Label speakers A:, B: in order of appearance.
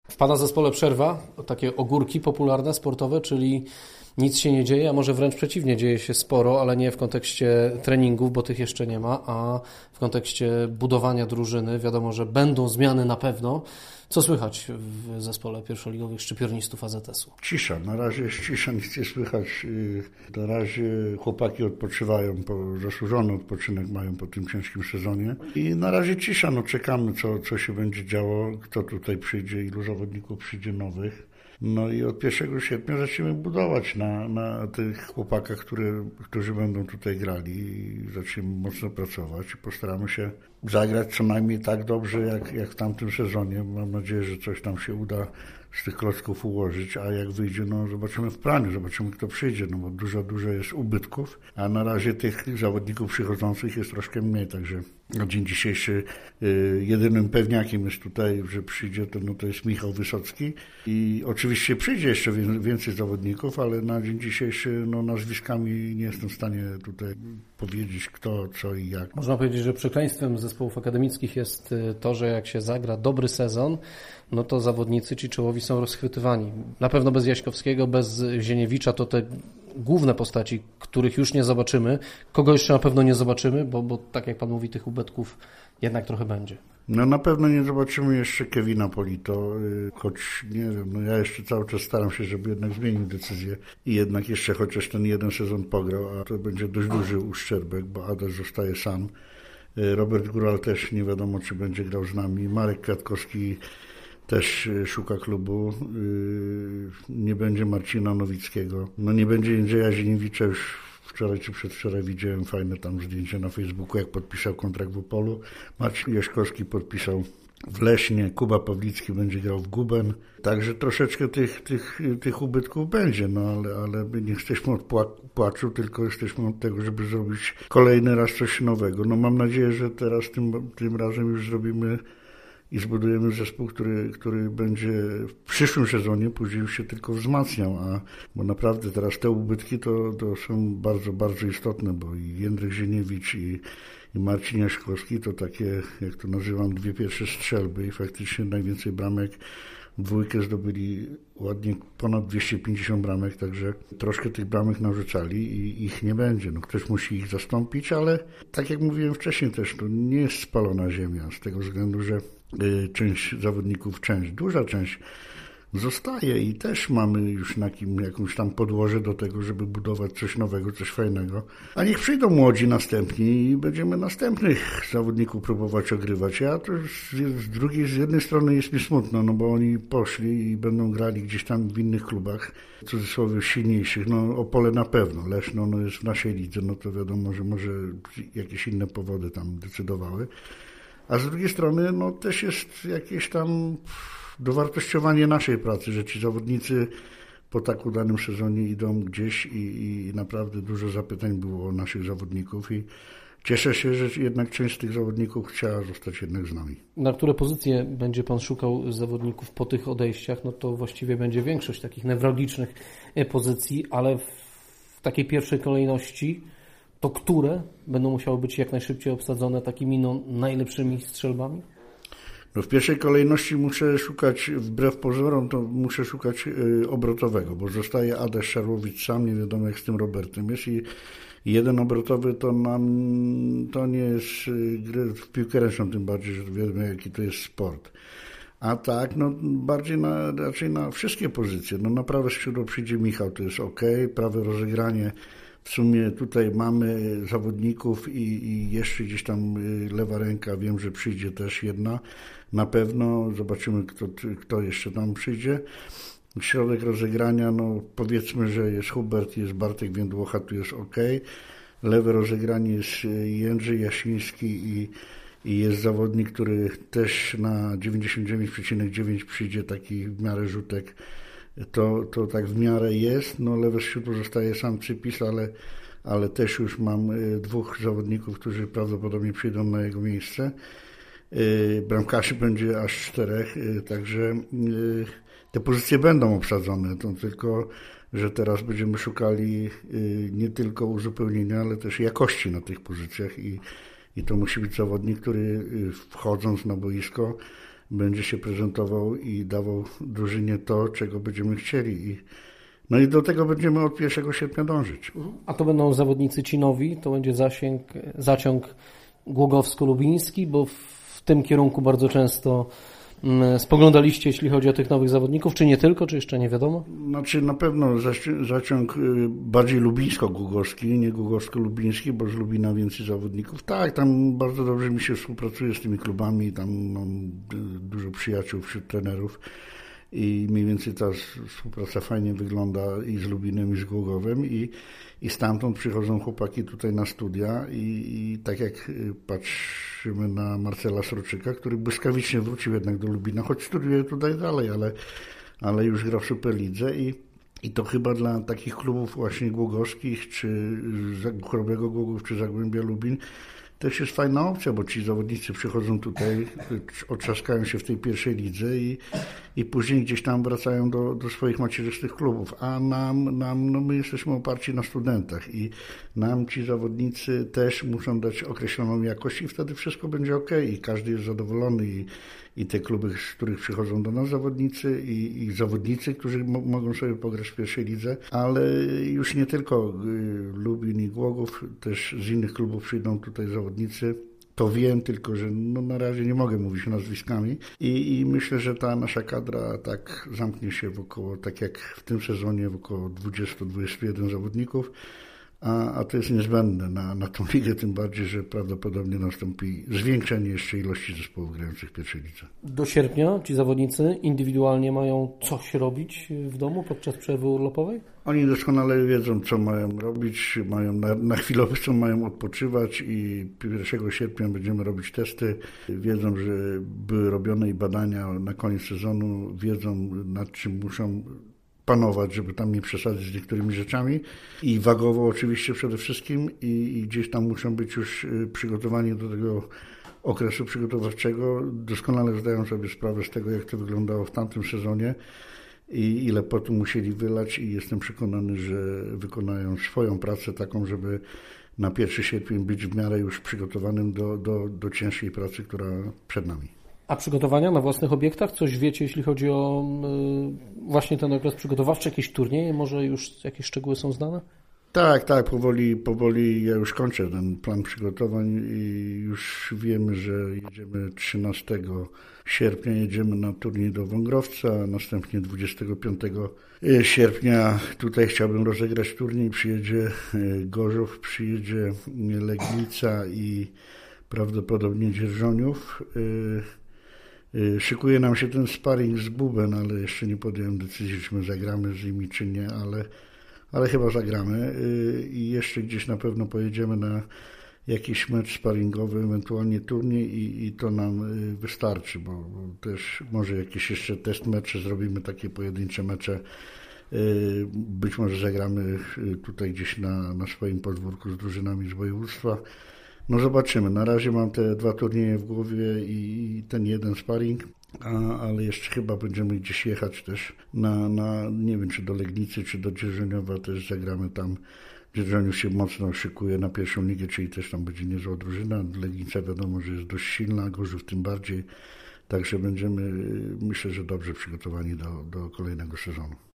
A: W Pana zespole przerwa, takie ogórki popularne, sportowe, czyli nic się nie dzieje, a może wręcz przeciwnie, dzieje się sporo, ale nie w kontekście treningów, bo tych jeszcze nie ma, a w kontekście budowania drużyny. Wiadomo, że będą zmiany na pewno. Co słychać w zespole pierwszoligowych szczypiornistów AZS-u?
B: Cisza, na razie jest cisza, nic nie słychać. Na razie chłopaki odpoczywają, zasłużony odpoczynek mają po tym ciężkim sezonie. I na razie cisza, czekamy co się będzie działo, kto tutaj przyjdzie, ilu zawodników przyjdzie nowych. No i od 1 sierpnia zaczniemy budować na tych chłopakach, którzy będą tutaj grali i zaczniemy mocno pracować i postaramy się zagrać co najmniej tak dobrze jak w tamtym sezonie. Mam nadzieję, że coś tam się uda z tych klocków ułożyć, a jak wyjdzie, zobaczymy w planie, zobaczymy kto przyjdzie, bo dużo jest ubytków, a na razie tych zawodników przychodzących jest troszkę mniej, także na dzień dzisiejszy jedynym pewniakiem jest tutaj, że przyjdzie, to jest Michał Wysocki i oczywiście przyjdzie jeszcze więcej zawodników, ale na dzień dzisiejszy nazwiskami nie jestem w stanie tutaj powiedzieć kto, co i jak.
A: Można powiedzieć, że przekleństwem zespołów akademickich jest to, że jak się zagra dobry sezon, to zawodnicy ci czołowi są rozchwytywani. Na pewno bez Jaśkowskiego, bez Zieniewicza to te główne postaci, których już nie zobaczymy. Kogo jeszcze na pewno nie zobaczymy, bo tak jak Pan mówi, tych ubytków jednak trochę będzie.
B: Na pewno nie zobaczymy jeszcze Kevina Polito, choć nie wiem, ja jeszcze cały czas staram się, żeby jednak zmienił decyzję i jednak jeszcze chociaż ten jeden sezon pograł, a to będzie dość duży uszczerbek, bo Adaś zostaje sam. Robert Góral też nie wiadomo, czy będzie grał z nami. Marek Kwiatkowski też szuka klubu. Nie będzie Marcina Nowickiego. Nie będzie Jędrzeja Zieniewicza. Już wczoraj czy przedwczoraj widziałem fajne tam zdjęcie na Facebooku, jak podpisał kontrakt w Opolu. Marcin Jaśkowski podpisał w Lesznie, Kuba Pawlicki będzie grał w Guben. Także troszeczkę tych ubytków będzie, ale my nie jesteśmy od płaczu, tylko jesteśmy od tego, żeby zrobić kolejny raz coś nowego. Mam nadzieję, że teraz tym razem już zrobimy i zbudujemy zespół, który będzie w przyszłym sezonie później już się tylko wzmacniał, bo naprawdę teraz te ubytki to są bardzo, bardzo istotne, bo i Jędrek Zieniewicz i Marcin Jaśkowski to takie, jak to nazywam, dwie pierwsze strzelby i faktycznie najwięcej bramek w dwójkę zdobyli ładnie ponad 250 bramek, także troszkę tych bramek narzucali i ich nie będzie. Ktoś musi ich zastąpić, ale tak jak mówiłem wcześniej też, to nie jest spalona ziemia z tego względu, że część zawodników, duża część zostaje i też mamy już jakąś tam podłoże do tego, żeby budować coś nowego, coś fajnego. A niech przyjdą młodzi następni i będziemy następnych zawodników próbować ogrywać. Ja to z jednej strony jest mi smutno, bo oni poszli i będą grali gdzieś tam w innych klubach, w cudzysłowie silniejszych. Opole na pewno, Leszno jest w naszej lidze, to wiadomo, że może jakieś inne powody tam decydowały. A z drugiej strony też jest jakieś tam dowartościowanie naszej pracy, że ci zawodnicy po tak udanym sezonie idą gdzieś i naprawdę dużo zapytań było o naszych zawodników i cieszę się, że jednak część z tych zawodników chciała zostać jednak z nami.
A: Na które pozycje będzie Pan szukał zawodników po tych odejściach? To właściwie będzie większość takich newralgicznych pozycji, ale w takiej pierwszej kolejności to które będą musiały być jak najszybciej obsadzone takimi najlepszymi strzelbami?
B: W pierwszej kolejności muszę szukać, wbrew pozorom, to muszę szukać obrotowego, bo zostaje Adaś Szarłowicz sam, nie wiadomo jak z tym Robertem jest i jeden obrotowy to nie jest gry w piłkę ręczną, tym bardziej, że wiemy jaki to jest sport. A tak, raczej na wszystkie pozycje. Na prawe skrzydło przyjdzie Michał, to jest ok, prawe rozegranie. W sumie tutaj mamy zawodników i jeszcze gdzieś tam lewa ręka, wiem, że przyjdzie też jedna. Na pewno zobaczymy, kto jeszcze tam przyjdzie. Środek rozegrania, powiedzmy, że jest Hubert, jest Bartek Więdłocha, tu jest ok. Lewe rozegranie jest Jędrzej Jasiński i jest zawodnik, który też na 99,9 przyjdzie, taki w miarę rzutek. To tak w miarę jest. Lewe skrzydło zostaje sam Cypis, ale też już mam dwóch zawodników, którzy prawdopodobnie przyjdą na jego miejsce. Bramkarzy będzie aż 4, także te pozycje będą obsadzone. To tylko, że teraz będziemy szukali nie tylko uzupełnienia, ale też jakości na tych pozycjach i to musi być zawodnik, który wchodząc na boisko będzie się prezentował i dawał drużynie to, czego będziemy chcieli. No i do tego będziemy od 1 sierpnia dążyć.
A: A to będą zawodnicy ci nowi, to będzie zaciąg głogowsko-lubiński, bo w tym kierunku bardzo często spoglądaliście, jeśli chodzi o tych nowych zawodników, czy nie tylko, czy jeszcze nie wiadomo?
B: Znaczy na pewno zaciąg bardziej lubińsko-głogowski, nie głogowsko-lubiński, bo z Lubina więcej zawodników. Tak, tam bardzo dobrze mi się współpracuje z tymi klubami, tam mam dużo przyjaciół wśród trenerów i mniej więcej ta współpraca fajnie wygląda i z Lubinem, i z Głogowem i stamtąd przychodzą chłopaki tutaj na studia i tak jak patrzymy na Marcela Sroczyka, który błyskawicznie wrócił jednak do Lubina, choć studiuje tutaj dalej, ale już gra w Superlidze i to chyba dla takich klubów właśnie głogowskich, czy Chrobrego Głogów, czy Zagłębia Lubin też jest fajna opcja, bo ci zawodnicy przychodzą tutaj, otrzaskają się w tej pierwszej lidze i później gdzieś tam wracają do swoich macierzystych klubów. A no my jesteśmy oparci na studentach i nam ci zawodnicy też muszą dać określoną jakość i wtedy wszystko będzie okej. I każdy jest zadowolony i te kluby, z których przychodzą do nas zawodnicy i zawodnicy, którzy mogą sobie pograć w pierwszej lidze, ale już nie tylko Lubin i Głogów, też z innych klubów przyjdą tutaj zawodnicy. To wiem, tylko że no na razie nie mogę mówić nazwiskami i myślę, że ta nasza kadra tak zamknie się wokoło, tak jak w tym sezonie, wokoło 20-21 zawodników, a to jest niezbędne na tą ligę, tym bardziej, że prawdopodobnie nastąpi zwiększenie jeszcze ilości zespołów grających w pierwszej lidze.
A: Do sierpnia ci zawodnicy indywidualnie mają coś robić w domu podczas przerwy urlopowej?
B: Oni doskonale wiedzą, co mają robić, mają na chwilę obecną mają odpoczywać i 1 sierpnia będziemy robić testy. Wiedzą, że były robione i badania na koniec sezonu, wiedzą, nad czym muszą panować, żeby tam nie przesadzić z niektórymi rzeczami i wagowo oczywiście przede wszystkim i gdzieś tam muszą być już przygotowani do tego okresu przygotowawczego. Doskonale zdają sobie sprawę z tego, jak to wyglądało w tamtym sezonie i ile potu musieli wylać i jestem przekonany, że wykonają swoją pracę taką, żeby na 1 sierpień być w miarę już przygotowanym do ciężkiej pracy, która przed nami.
A: A przygotowania na własnych obiektach? Coś wiecie, jeśli chodzi o właśnie ten okres przygotowawczy? Jakieś turnieje? Może już jakieś szczegóły są znane?
B: Tak, powoli ja już kończę ten plan przygotowań i już wiemy, że jedziemy 13 sierpnia, jedziemy na turniej do Wągrowca, następnie 25 sierpnia tutaj chciałbym rozegrać turniej, przyjedzie Gorzów, przyjedzie Legnica i prawdopodobnie Dzierżoniów. Szykuje nam się ten sparring z Buben, ale jeszcze nie podjąłem decyzji, czy my zagramy z nimi, czy nie, ale chyba zagramy i jeszcze gdzieś na pewno pojedziemy na jakiś mecz sparingowy, ewentualnie turniej i to nam wystarczy, bo też może jakieś jeszcze test mecze zrobimy, takie pojedyncze mecze. Być może zagramy tutaj gdzieś na swoim podwórku z drużynami z województwa. No zobaczymy. Na razie mam te 2 turnieje w głowie i ten jeden sparring, ale jeszcze chyba będziemy gdzieś jechać też nie wiem, czy do Legnicy, czy do Dzierżoniowa też zagramy tam. Dzierżoniów się mocno szykuje na pierwszą ligę, czyli też tam będzie niezła drużyna. Legnica wiadomo, że jest dość silna, Gorzów tym bardziej. Także będziemy, myślę, że dobrze przygotowani do kolejnego sezonu.